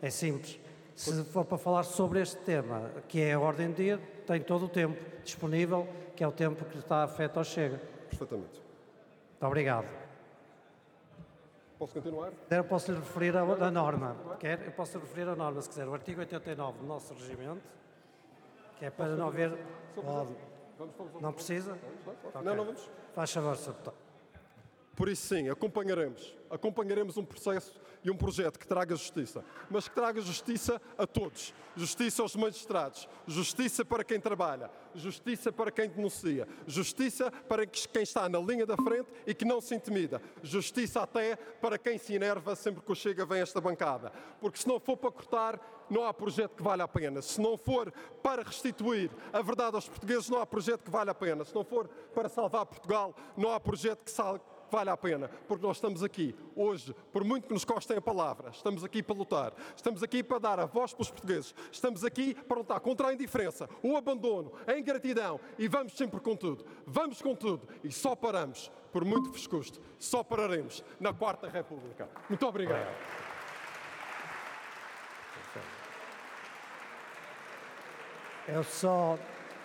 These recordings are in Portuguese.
É simples. Se for para falar sobre este tema, que é a ordem do dia, tem todo o tempo disponível, que é o tempo que está afeto ao Chega. Perfeitamente. Muito obrigado. Posso continuar? Eu posso lhe referir a norma. Quer? Eu posso lhe referir a norma, se quiser. O artigo 89 do nosso regimento, que é para não haver... Pode. Não precisa? Não, não vamos. Faz favor, Sr. Deputado. Por isso, sim, acompanharemos um processo e um projeto que traga justiça, mas que traga justiça a todos. Justiça aos magistrados, justiça para quem trabalha, justiça para quem denuncia, justiça para quem está na linha da frente e que não se intimida, justiça até para quem se enerva sempre que o Chega vem a esta bancada. Porque se não for para cortar, não há projeto que valha a pena. Se não for para restituir a verdade aos portugueses, não há projeto que valha a pena. Se não for para salvar Portugal, não há projeto que vale a pena, porque nós estamos aqui hoje, por muito que nos costem a palavra, estamos aqui para lutar, estamos aqui para dar a voz para os portugueses, estamos aqui para lutar contra a indiferença, o abandono, a ingratidão e vamos sempre com tudo e só paramos, por muito que vos custe, só pararemos na Quarta República. Muito obrigado. Eu só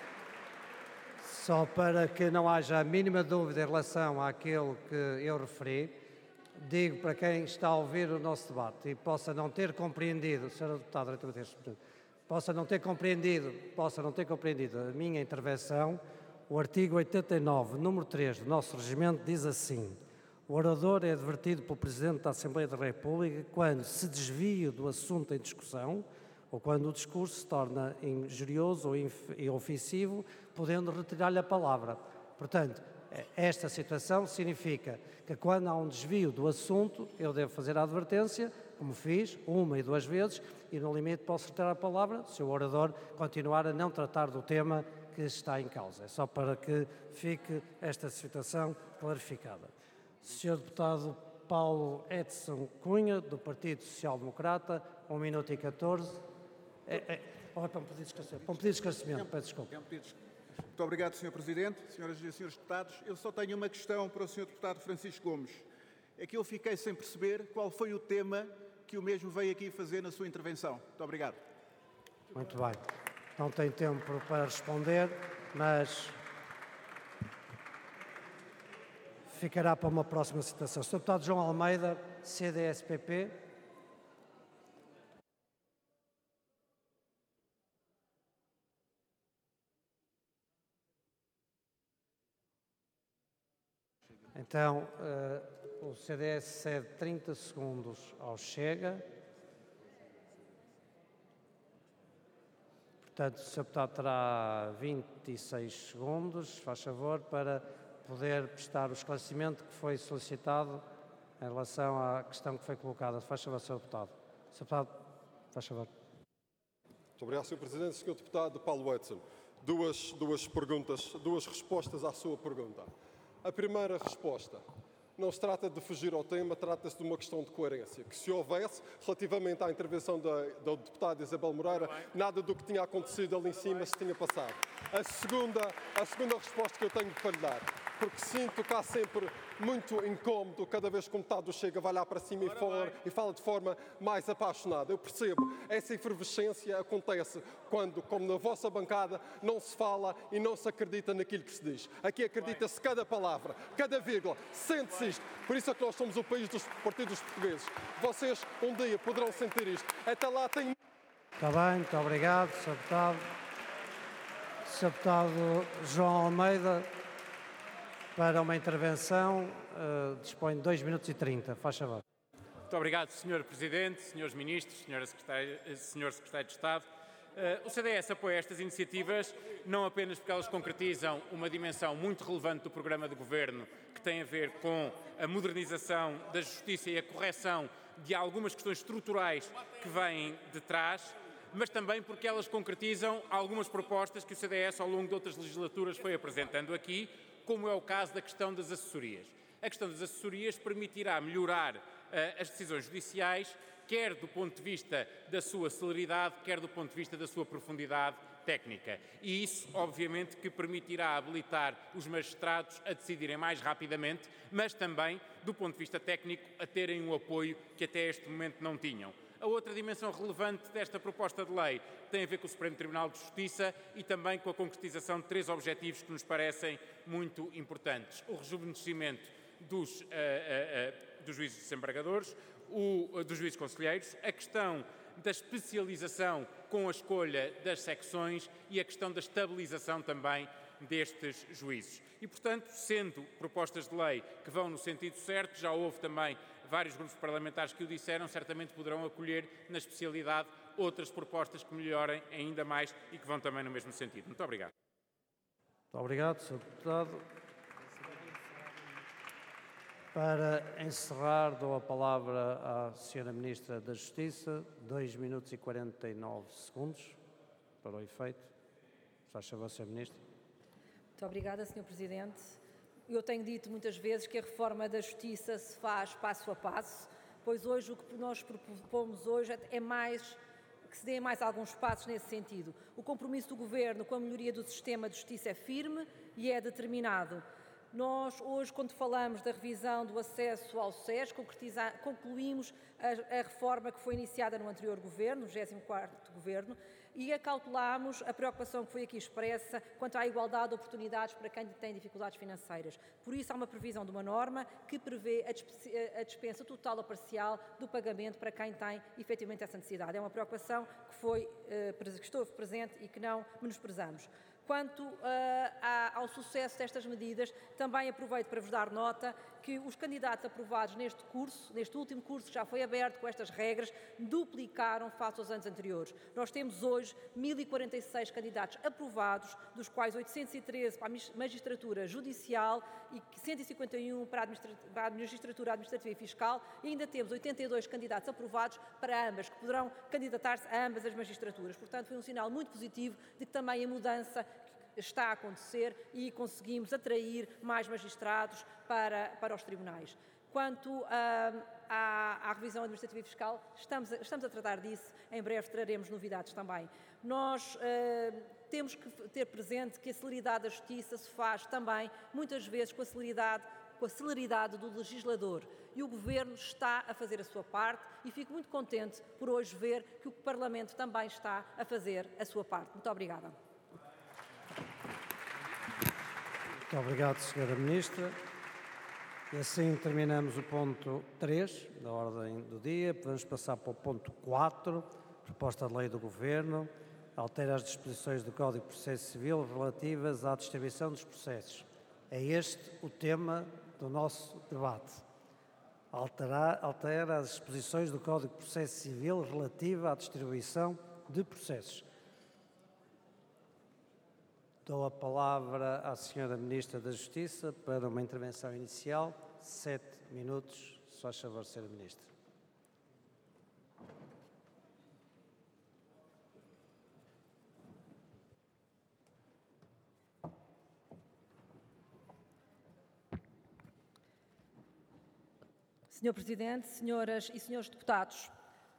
para que não haja a mínima dúvida em relação àquilo que eu referi, digo para quem está a ouvir o nosso debate e possa não ter compreendido, Sr. Deputado, possa não ter compreendido a minha intervenção, o artigo 89, número 3 do nosso regimento diz assim: o orador é advertido pelo Presidente da Assembleia da República quando se desvia do assunto em discussão ou quando o discurso se torna injurioso ou ofensivo, podendo retirar-lhe a palavra. Portanto, esta situação significa que quando há um desvio do assunto, eu devo fazer a advertência, como fiz, 1 e 2 vezes, e no limite posso retirar a palavra se o orador continuar a não tratar do tema que está em causa. É só para que fique esta situação clarificada. Sr. Deputado Paulo Edson Cunha, do Partido Social Democrata, 1 minuto e 14. Para um pedido de esclarecimento, peço desculpa. Muito obrigado, Sr. Presidente, senhoras e senhores deputados. Eu só tenho uma questão para o Sr. Deputado Francisco Gomes. É que eu fiquei sem perceber qual foi o tema que o mesmo veio aqui fazer na sua intervenção. Muito obrigado. Muito bem. Não tem tempo para responder, mas ficará para uma próxima citação. Sr. Deputado João Almeida, CDS-PP. Então, o CDS cede 30 segundos ao Chega. Portanto, o Sr. Deputado terá 26 segundos, faz favor, para poder prestar o esclarecimento que foi solicitado em relação à questão que foi colocada. Faz favor, Sr. Deputado. Sr. Deputado, faz favor. Muito obrigado, Sr. Presidente. Sr. Deputado Paulo Edson, duas respostas à sua pergunta. A primeira resposta: não se trata de fugir ao tema, trata-se de uma questão de coerência, que se houvesse, relativamente à intervenção da deputada Isabel Moreira, nada do que tinha acontecido ali em cima se tinha passado. A segunda resposta que eu tenho para lhe dar, porque sinto que há sempre muito incómodo cada vez que o deputado Chega vai lá para cima e fala de forma mais apaixonada. Eu percebo, essa efervescência acontece quando, como na vossa bancada, não se fala e não se acredita naquilo que se diz. Aqui acredita-se cada palavra, cada vírgula, sente-se isto. Por isso é que nós somos o país dos partidos portugueses. Vocês um dia poderão sentir isto. Até lá tem... Está bem, muito obrigado, Sr. Deputado. Sr. Deputado João Almeida, para uma intervenção, dispõe de 2 minutos e 30. Faz favor. Muito obrigado, Sr. Presidente, Srs. Ministros, Sr. Secretário de Estado. O CDS apoia estas iniciativas não apenas porque elas concretizam uma dimensão muito relevante do programa de governo que tem a ver com a modernização da justiça e a correção de algumas questões estruturais que vêm de trás, mas também porque elas concretizam algumas propostas que o CDS ao longo de outras legislaturas foi apresentando aqui, como é o caso da questão das assessorias. A questão das assessorias permitirá melhorar as decisões judiciais, quer do ponto de vista da sua celeridade, quer do ponto de vista da sua profundidade técnica. E isso, obviamente, que permitirá habilitar os magistrados a decidirem mais rapidamente, mas também, do ponto de vista técnico, a terem um apoio que até este momento não tinham. A outra dimensão relevante desta proposta de lei tem a ver com o Supremo Tribunal de Justiça e também com a concretização de 3 objetivos que nos parecem muito importantes. O rejuvenescimento dos juízes desembargadores, dos juízes conselheiros, a questão da especialização com a escolha das secções e a questão da estabilização também destes juízes. E, portanto, sendo propostas de lei que vão no sentido certo, já houve também vários grupos parlamentares que o disseram, certamente poderão acolher na especialidade outras propostas que melhorem ainda mais e que vão também no mesmo sentido. Muito obrigado. Muito obrigado, Sr. Deputado. Para encerrar, dou a palavra à Sra. Ministra da Justiça, 2 minutos e 49 segundos, para o efeito. Faz favor, Sr. Ministro. Muito obrigada, Sr. Presidente. Eu tenho dito muitas vezes que a reforma da Justiça se faz passo a passo, pois hoje o que nós propomos hoje é mais que se dê mais alguns passos nesse sentido. O compromisso do Governo com a melhoria do sistema de justiça é firme e é determinado. Nós, hoje, quando falamos da revisão do acesso ao SES, concluímos a reforma que foi iniciada no anterior Governo, no 24º Governo, e acautelámos a preocupação que foi aqui expressa quanto à igualdade de oportunidades para quem tem dificuldades financeiras. Por isso, há uma previsão de uma norma que prevê a dispensa total ou parcial do pagamento para quem tem efetivamente essa necessidade. É uma preocupação que esteve presente e que não menosprezamos. Quanto ao sucesso destas medidas, também aproveito para vos dar nota que os candidatos aprovados neste último curso que já foi aberto com estas regras, duplicaram face aos anos anteriores. Nós temos hoje 1.046 candidatos aprovados, dos quais 813 para a magistratura judicial e 151 para a magistratura administrativa e fiscal, e ainda temos 82 candidatos aprovados para ambas, que poderão candidatar-se a ambas as magistraturas. Portanto, foi um sinal muito positivo de que também a mudança está a acontecer e conseguimos atrair mais magistrados para os tribunais. Quanto à revisão administrativa e fiscal, estamos a tratar disso, em breve traremos novidades também. Nós temos que ter presente que a celeridade da justiça se faz também, muitas vezes, com a celeridade do legislador, e o Governo está a fazer a sua parte e fico muito contente por hoje ver que o Parlamento também está a fazer a sua parte. Muito obrigada. Muito obrigado, Sra. Ministra. E assim terminamos o ponto 3 da ordem do dia. Podemos passar para o ponto 4, proposta de lei do Governo, altera as disposições do Código de Processo Civil relativas à distribuição dos processos. É este o tema do nosso debate. Altera as disposições do Código de Processo Civil relativa à distribuição de processos. Dou a palavra à Sra. Ministra da Justiça para uma intervenção inicial, 7 minutos. Se faz favor, Sra. Ministra. Sr. Presidente, senhoras e senhores deputados,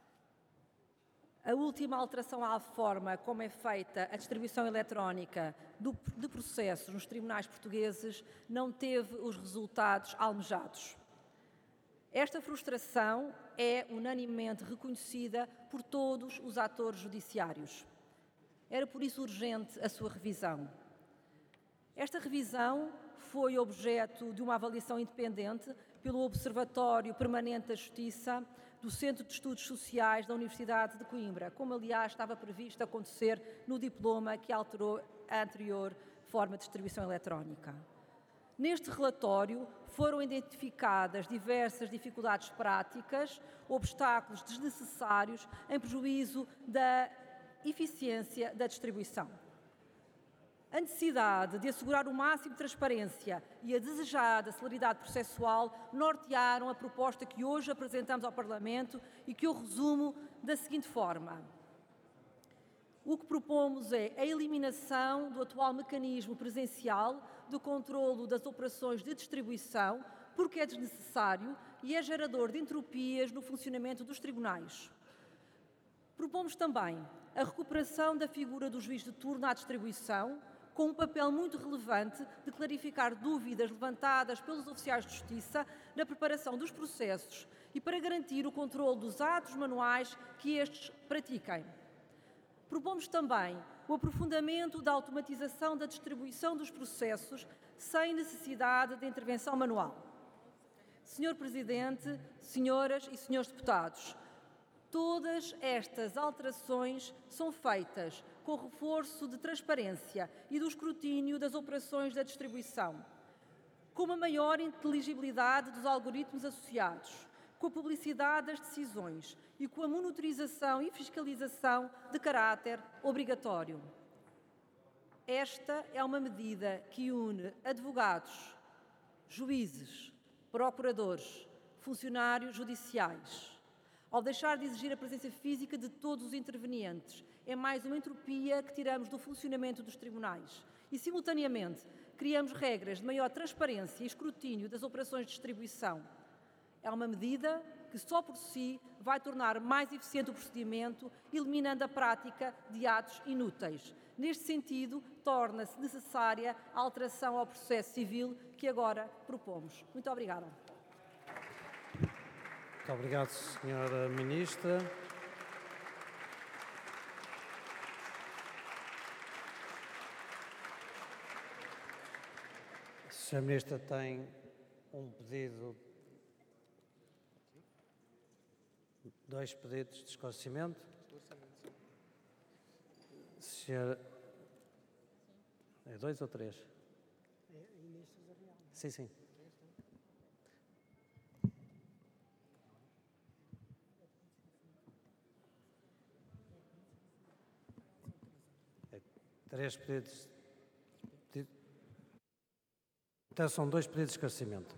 a última alteração à forma como é feita a distribuição eletrónica de processos nos tribunais portugueses não teve os resultados almejados. Esta frustração é unanimemente reconhecida por todos os atores judiciários. Era por isso urgente a sua revisão. Esta revisão foi objeto de uma avaliação independente pelo Observatório Permanente da Justiça do Centro de Estudos Sociais da Universidade de Coimbra, como aliás estava previsto acontecer no diploma que alterou a anterior forma de distribuição eletrónica. Neste relatório foram identificadas diversas dificuldades práticas, obstáculos desnecessários em prejuízo da eficiência da distribuição. A necessidade de assegurar o máximo de transparência e a desejada celeridade processual nortearam a proposta que hoje apresentamos ao Parlamento e que eu resumo da seguinte forma. O que propomos é a eliminação do atual mecanismo presencial de controlo das operações de distribuição, porque é desnecessário e é gerador de entropias no funcionamento dos tribunais. Propomos também a recuperação da figura do juiz de turno à distribuição, com um papel muito relevante de clarificar dúvidas levantadas pelos oficiais de justiça na preparação dos processos e para garantir o controle dos atos manuais que estes pratiquem. Propomos também o aprofundamento da automatização da distribuição dos processos sem necessidade de intervenção manual. Senhor Presidente, senhoras e senhores deputados, todas estas alterações são feitas com o reforço de transparência e do escrutínio das operações da distribuição, com uma maior inteligibilidade dos algoritmos associados, com a publicidade das decisões e com a monitorização e fiscalização de caráter obrigatório. Esta é uma medida que une advogados, juízes, procuradores, funcionários judiciais. Ao deixar de exigir a presença física de todos os intervenientes, é mais uma entropia que tiramos do funcionamento dos tribunais e, simultaneamente, criamos regras de maior transparência e escrutínio das operações de distribuição. É uma medida que só por si vai tornar mais eficiente o procedimento, eliminando a prática de atos inúteis. Neste sentido, torna-se necessária a alteração ao processo civil que agora propomos. Muito obrigada. Muito obrigado, Sra. Ministra. A Sra. Ministra tem um pedido, dois pedidos de esclarecimento. Senhora, é dois ou três? Sim, sim. Três pedidos. Então, são dois pedidos de esclarecimento.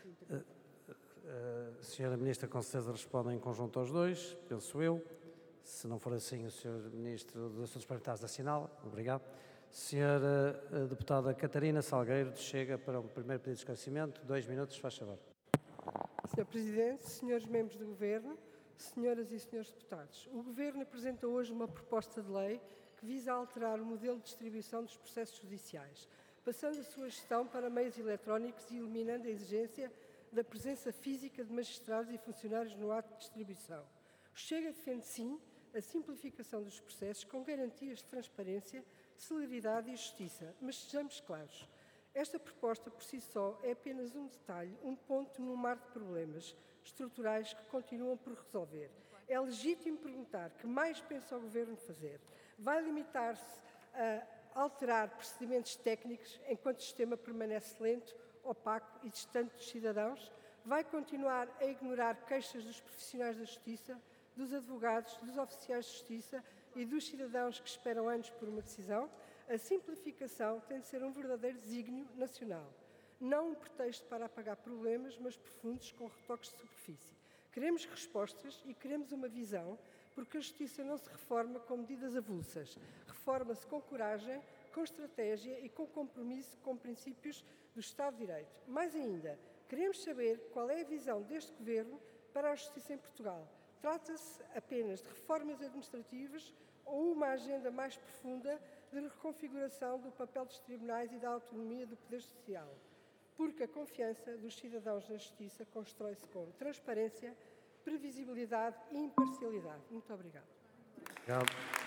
A Sra. Ministra, com certeza, responde em conjunto aos dois, penso eu. Se não for assim, o Sr. Ministro dos Assuntos Parlamentares assinala. Obrigado. Sra. Deputada Catarina Salgueiro, chega para o primeiro pedido de esclarecimento. 2 minutos, faz favor. Sr. Presidente, senhores membros do Governo, senhoras e senhores deputados, o Governo apresenta hoje uma proposta de lei que visa alterar o modelo de distribuição dos processos judiciais, passando a sua gestão para meios eletrónicos e eliminando a exigência da presença física de magistrados e funcionários no ato de distribuição. O Chega defende, sim, a simplificação dos processos com garantias de transparência, celeridade e justiça, mas sejamos claros, esta proposta por si só é apenas um detalhe, um ponto num mar de problemas estruturais que continuam por resolver. É legítimo perguntar que mais pensa o Governo fazer. Vai limitar-se a alterar procedimentos técnicos enquanto o sistema permanece lento, opaco e distante dos cidadãos? Vai continuar a ignorar queixas dos profissionais da Justiça, dos advogados, dos oficiais de Justiça e dos cidadãos que esperam anos por uma decisão? A simplificação tem de ser um verdadeiro desígnio nacional. Não um pretexto para apagar problemas, mas profundos com retoques de superfície. Queremos respostas e queremos uma visão, porque a Justiça não se reforma com medidas avulsas. Reforma-se com coragem, com estratégia e com compromisso com princípios do Estado de Direito. Mais ainda, queremos saber qual é a visão deste Governo para a Justiça em Portugal. Trata-se apenas de reformas administrativas ou uma agenda mais profunda de reconfiguração do papel dos tribunais e da autonomia do Poder Judicial? Porque a confiança dos cidadãos na Justiça constrói-se com transparência, previsibilidade e imparcialidade. Muito obrigada. Obrigado.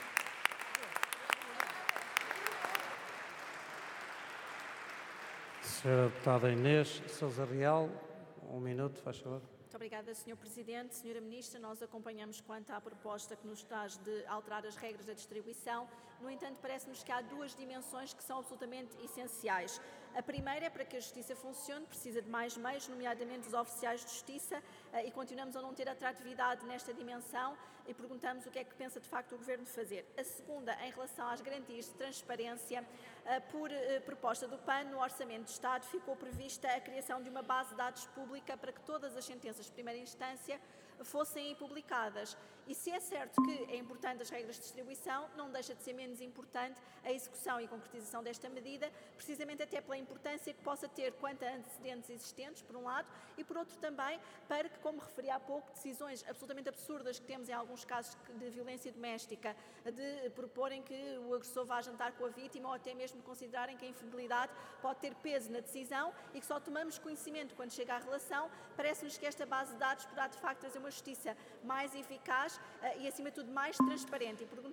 Senhora Deputada Inês Sousa Real, 1 minuto, faz favor. Muito obrigada, Sr. Presidente. Senhora Ministra, nós acompanhamos quanto à proposta que nos traz de alterar as regras da distribuição. No entanto, parece-nos que há duas dimensões que são absolutamente essenciais. A primeira é para que a Justiça funcione, precisa de mais meios, nomeadamente os oficiais de Justiça, e continuamos a não ter atratividade nesta dimensão e perguntamos o que é que pensa de facto o Governo fazer. A segunda, em relação às garantias de transparência, por proposta do PAN, no Orçamento de Estado ficou prevista a criação de uma base de dados pública para que todas as sentenças de primeira instância fossem publicadas. E se é certo que é importante as regras de distribuição, não deixa de ser menos importante a execução e concretização desta medida, precisamente até pela importância que possa ter quanto a antecedentes existentes, por um lado, e por outro também para que, como referi há pouco, decisões absolutamente absurdas que temos em alguns casos de violência doméstica, de proporem que o agressor vá jantar com a vítima ou até mesmo considerarem que a infidelidade pode ter peso na decisão e que só tomamos conhecimento quando chega à relação, parece-nos que esta base de dados poderá de facto trazer uma justiça mais eficaz e, acima de tudo, mais transparente. E